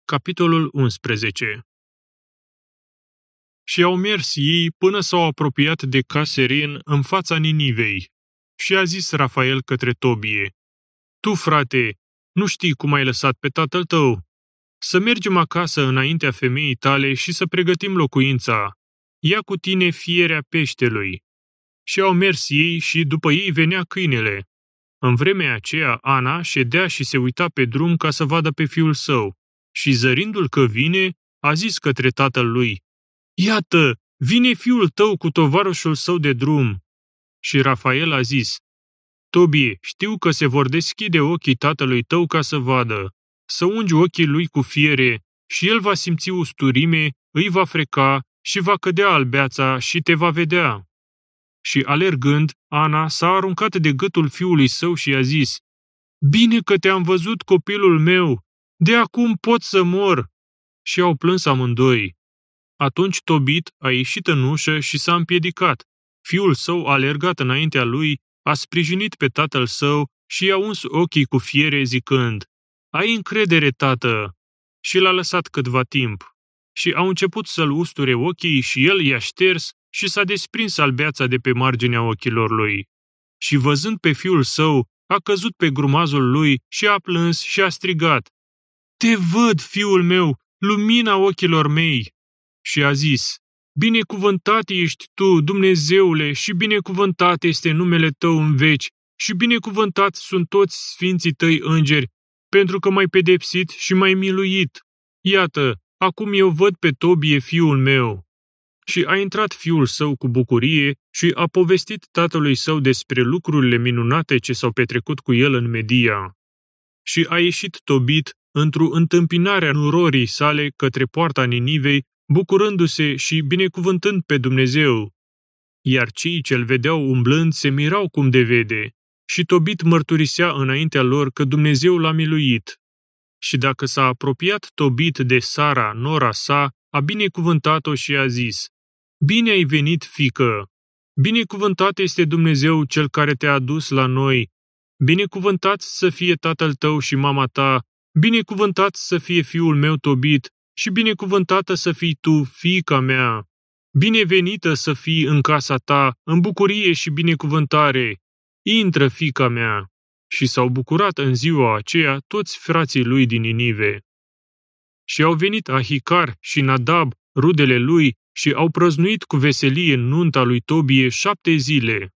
Capitolul 11. Și au mers ei până s-au apropiat de Caserin în fața Ninivei. Și a zis Rafael către Tobie: Tu, frate, nu știi cum ai lăsat pe tatăl tău. Să mergem acasă înaintea femeii tale și să pregătim locuința. Ia cu tine fierea peștelui. Și au mers ei și după ei venea câinele. În vremea aceea Ana ședea și se uita pe drum ca să vadă pe fiul său. Și zărindu-l că vine, a zis către tatăl lui: Iată, vine fiul tău cu tovarășul său de drum. Și Rafael a zis: Tobie, știu că se vor deschide ochii tatălui tău ca să vadă. Să ungi ochii lui cu fiere și el va simți usturime, îi va freca și va cădea albeața și te va vedea. Și alergând, Ana s-a aruncat de gâtul fiului său și i-a zis: Bine că te-am văzut, copilul meu! De acum pot să mor! Și au plâns amândoi. Atunci Tobit a ieșit în ușă și s-a împiedicat. Fiul său a alergat înaintea lui, a sprijinit pe tatăl său și i-a uns ochii cu fiere zicând: Ai încredere, tată! Și l-a lăsat câtva timp. Și au început să-l usture ochii și el i-a șters și s-a desprins albeața de pe marginea ochilor lui. Și văzând pe fiul său, a căzut pe grumazul lui și a plâns și a strigat: Te văd, fiul meu, lumina ochilor mei! Și a zis: Binecuvântat ești tu, Dumnezeule, și binecuvântat este numele tău în veci, și binecuvântați sunt toți sfinții tăi îngeri, pentru că m-ai pedepsit și m-ai miluit. Iată, acum eu văd pe Tobie, fiul meu. Și a intrat fiul său cu bucurie și a povestit tatălui său despre lucrurile minunate ce s-au petrecut cu el în Media. Și a ieșit Tobit într-o întâmpinare a nurorii sale către poarta Ninivei, bucurându-se și binecuvântând pe Dumnezeu. Iar cei ce-l vedeau umblând se mirau cum de vede, și Tobit mărturisea înaintea lor că Dumnezeu l-a miluit. Și dacă s-a apropiat Tobit de Sara, nora sa, a binecuvântat-o și a zis: Bine ai venit, fiică! Binecuvântat este Dumnezeu cel care te-a adus la noi! Binecuvântat să fie tatăl tău și mama ta! Binecuvântat să fie fiul meu Tobit! Și binecuvântată să fii tu, fiica mea! Binevenită să fii în casa ta, în bucurie și binecuvântare! Intră, fiica mea! Și s-au bucurat în ziua aceea toți frații lui din Ninive. Și au venit Ahicar și Nadab, rudele lui, și au prăznuit cu veselie nunta lui Tobie 7 zile.